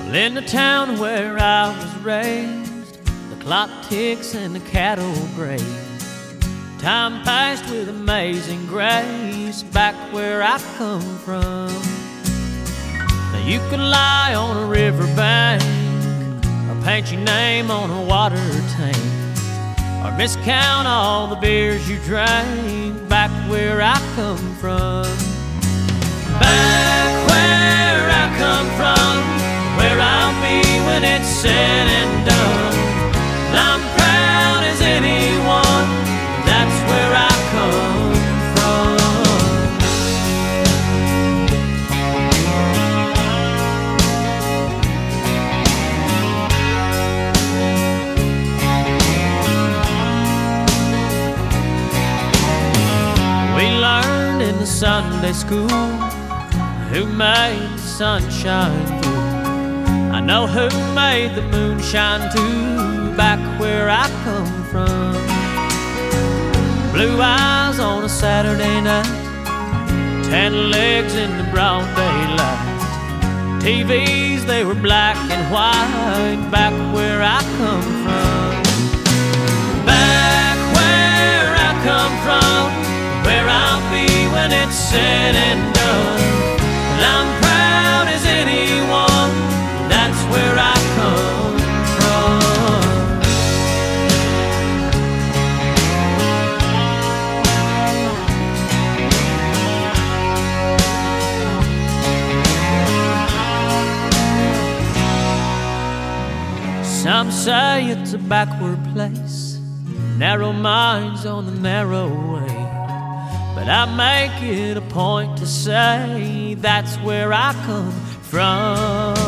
In the town where I was raised, the clock ticks and the cattle graze. Time passed with amazing grace back where I come from. Now you could lie on a riverbank or paint your name on a water tank, or miscount all the beers you drank back where I come from. Back where I come from, where I'll be when it's said and done. And I'm proud as anyone, that's where I come from. We learned in the Sunday school who made the sunshine through. I know who made the moonshine too, back where I come from. Blue eyes on a Saturday night, tan legs in the broad daylight. TVs, they were black and white, back where I come from. Back where I come from, where I'll be when it's said and done. And I'm proud as anyone, that's where I come from. Some say it's a backward place, narrow minds on the narrow way, but I make it a point to say that's where I come from.